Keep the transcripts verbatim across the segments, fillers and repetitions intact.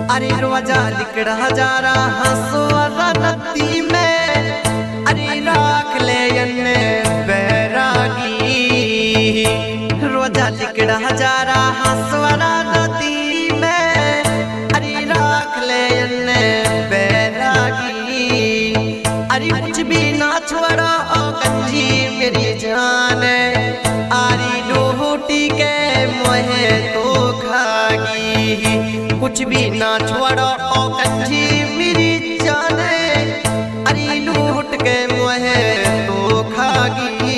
अरे रोजा लिकड़ा जा रहा हंसुआ नदी में, अरे राख ले अन्ने बैरागी। रोजा लिकड़ा जा रहा हंसुआ नदी में, अरे राख ले अन्ने बैरागी। अरे कुछ भी ना छोड़ो ओ कंजी मेरी जान, आरी रोटी के मोहे तो खागी। कुछ भी ना छोड़ो ओ कंजी मेरी जान, अरे लूट के मोहे तो खागी।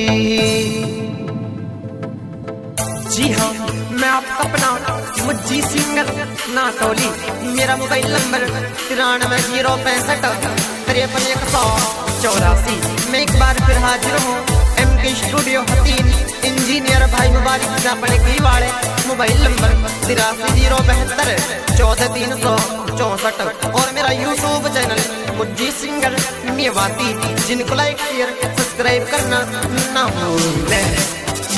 जी हाँ, मैं आपका अपना मुज्जी सिंगर नाटोली। मेरा मोबाइल नंबर तिरानवे जीरो पैंसठ तिरपन एक सौ चौरासी। मैं एक बार फिर हाजिर हूँ एम के स्टूडियो हतीन। इंजीनियर भाई मुबारक जापने की वाले मोबाइल नंबर तिरासी जीरो बहत्तर चौदह तीन सौ चौसठ। और मेरा YouTube channel Mujji singer Mewati, जिनको लाइक शेयर सब्सक्राइब करना ना भूलें।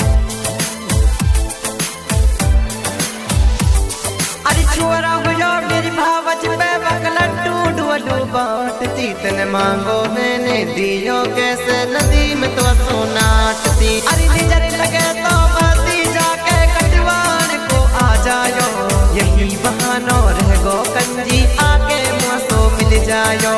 अरे छोरा हुआ मेरी भावच पे लड्डू डुअडू बांटती, तने मांगो मैंने दियो कैसे नदी में तो सोनाटती। अरे नजर लगे तो बाती जाके कटवान को आ जायो, यही बहानो रह गो कंजी आके मुँह मिल जायो।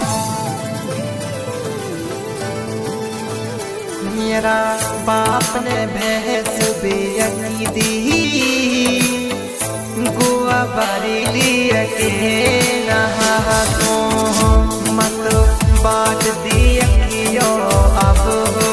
मेरा बाप ने भैंस बेची दी, गुआ बारी के नहा तो मत बाट दियो। अब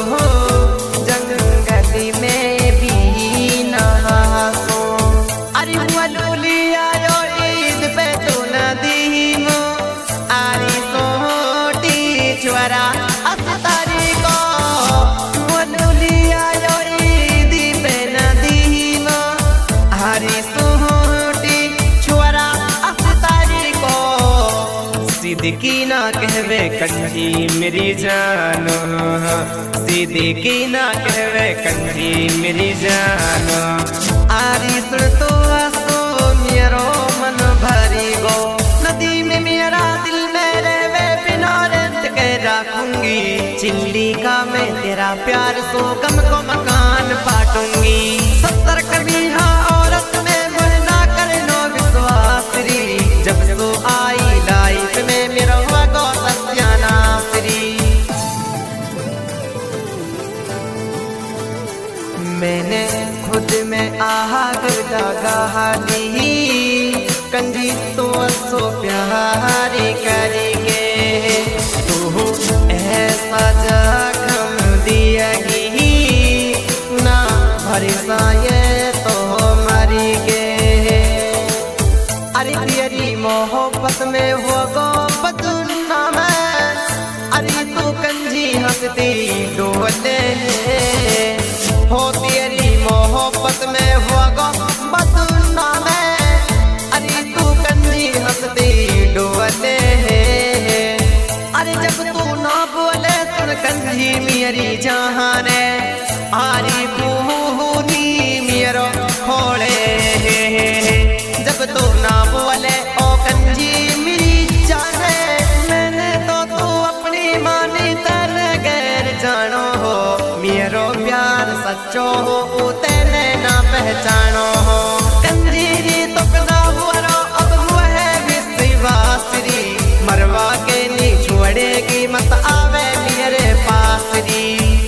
जंगली में भी नहा सो, अरे मलूली आयो ईद पे तो नदी मो, आरी सोटी चुरा अतारी को। मलूली आयो ईद पे नदी मो, आरी सिद्दीकी ना कहवे कंजी मेरी जान, सिद्दीकी ना कहवे कंजी मेरी जान। आरी सुन तो आसो मेरो मन भरी गो, नदी में मेरा दिल मेरे वे बिना रेत के रखूंगी। चिल्ली का मैं तेरा प्यार सो गम को मकान पाटूंगी। सत्तर कबीहा औरत में मरना करे नो विश्वास री, जब सो आई लाइफ में मेरा हुआ गो सत्यानाश्री। मैंने खुद में आग लगा ली, कंजी तो सो प्यारी करेंगे। तू ऐसा जख्म दिएगी ना भरसा ये तो मरी गे। अरे तेरी मोहब्बत में हो गो बदनाम, अरे तू कंजी हंसती डोले हो। तेरी मोहब्बत में हो गो बदनाम, अरे तू कंजी हंसती डोले। अरे जब तू ना बोले सुन कंजी मेरी जान, आरी बूनी मेरो खोले। जब तू ना बोले ओ कंजी मेरी जाने, मैंने तो तू अपनी मानी तर गैर जानो हो। मेरो प्यार सच्चो हो तेरे ना पहचानो हो। कंजी री तो कदा हुआ रो अब हुआ है विश्वास री, मरवा के नी छोड़ेगी मत आवे मेरे पास री।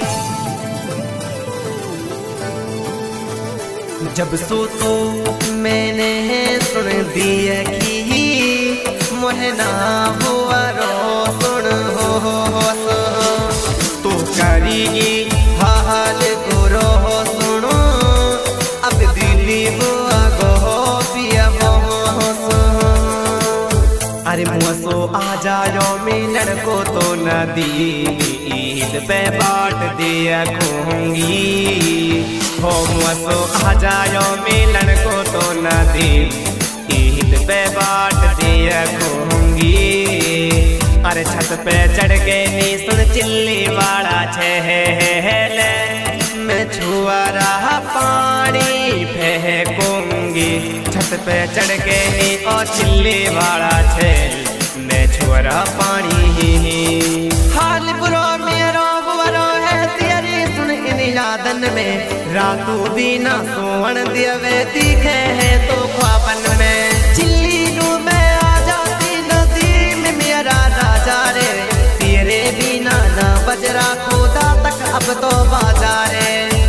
जब सो तो मैंने सुन दिया कि मोहे ना हुआ रो सुन हो सो, तो करेगी हाल गुरो सुनो। अब दिल्ली हुआ गो पिया सो, अरे मुँह सो आ जायो मिलन को तो नदी ईद पे बाट दिया कहूँगी। हो मुँह आ जायो मिलन को तो नदी ईद पे बाट दिया कहूँगी। अरे छत पे चढ़ के नी सुन चिल्ली वाला छेले, मैं छुआ रहा पानी फेंकूंगी। छत छत पे चढ़ के ही और चिल्ली वाला छेल मैं छोरा पानी हाल बुरो मेरो बुरो है तेरी सुन इन यादन में रातों बिना सोवन दिवे दिखे है तो ख्वाबन में चिल्ली नू मैं आ जाती नदी में मेरा राजा रे तेरे बिना ना बजरा खुदा तक अब तो बाजारे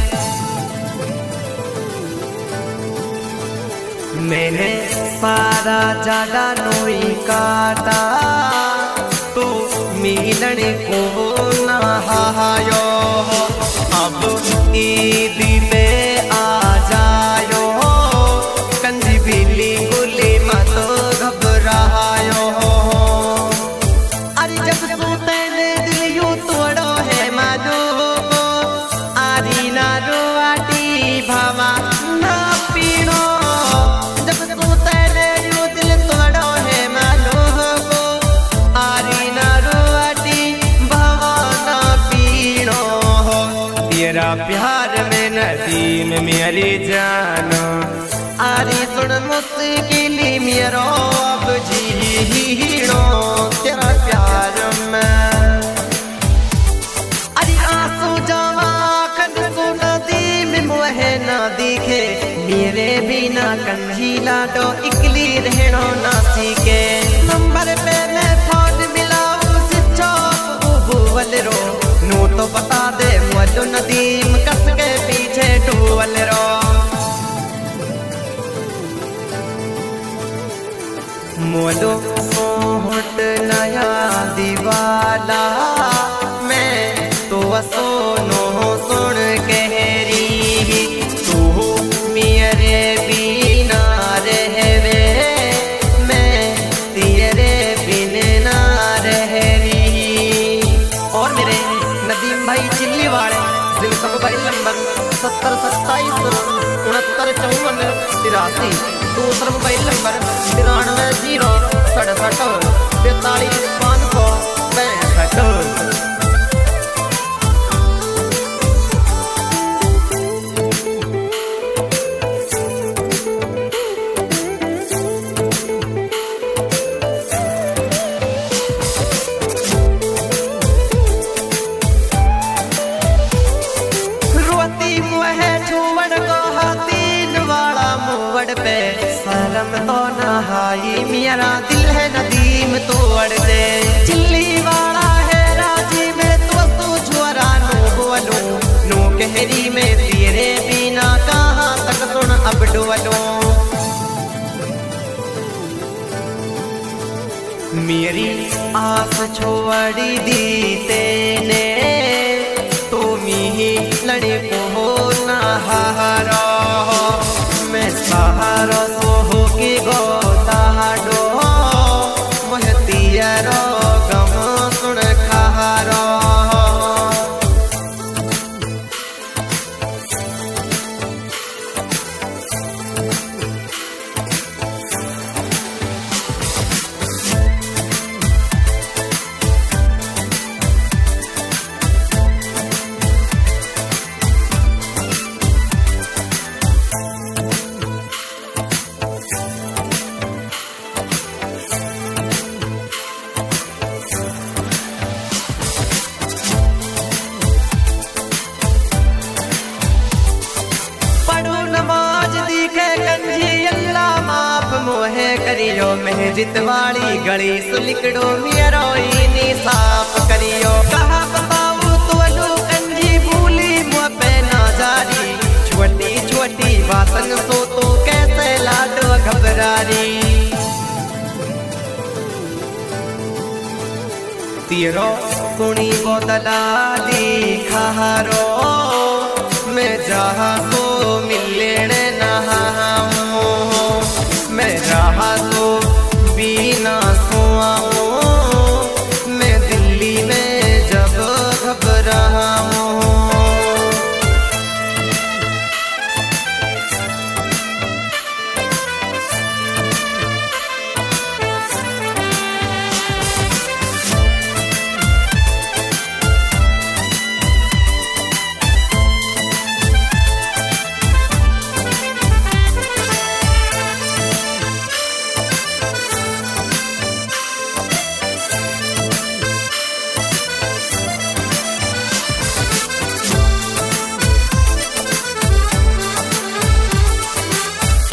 मैंने सारा जाड़ा नोई काटा तो मिलन को ना हायो अब ईद पे आ जायो कंजी बिल्ली गुली मत घबरायो अरे जब सोते ने दिल यूं तोड़ो है मादो को आरी ना रोटी भावा ना पीनो प्यार में नदीम मेरी जानो आरी सुन मुश्किल मेरो अब जीनो तेरा प्यार में अरे आंसू जवा खंड सो नदी में मुहे ना दिखे मेरे बिना कंझीला तो इकली रहनो ना सीखे नंबर पे मैं फोन मिलाऊं सिचो बुबल रो नू तो बता दे मुझो नदीम कस के पीछे टूवल रो मोदो सोहट नया दीवाला मैं तो सोनो सुन कहरी तू मेरे बिना रहवे मैं तेरे बिन ना रहरी और मेरे नदीम भाई चिल्ली वाले जिनका मोबाइल नंबर सत्तर सत्ताईस उनहत्तर चौवन तिरासी दूसरा मोबाइल नंबर तिरानवे जीरो सड़सठ तैतालीस पाँच सौ पैंसठ पे शर्म तो नहाई मेरा दिल है नदीम तोड़ दे चिल्ली वाला है राजी में तो तू जुआरा नो बोलो नो कहरी में तेरे बिना कहाँ तक सुन अब डोलो मेरी आस छोड़ी दी तेने तो मी लड़े को ना हारो मैं सहारो सोहो की गोताडो महतिया रो गम सुन खारो करियो महजिद वाली गली सुलिकड़ो मेरो इनी साफ करियो कहा बताऊं तो लो कंजी भूली मुँह पे ना जारी छोटी छोटी बातन सो तो कैसे लाडो घबरारी तेरो सुनी बोतला दी खारो मैं जहाँ तो मिल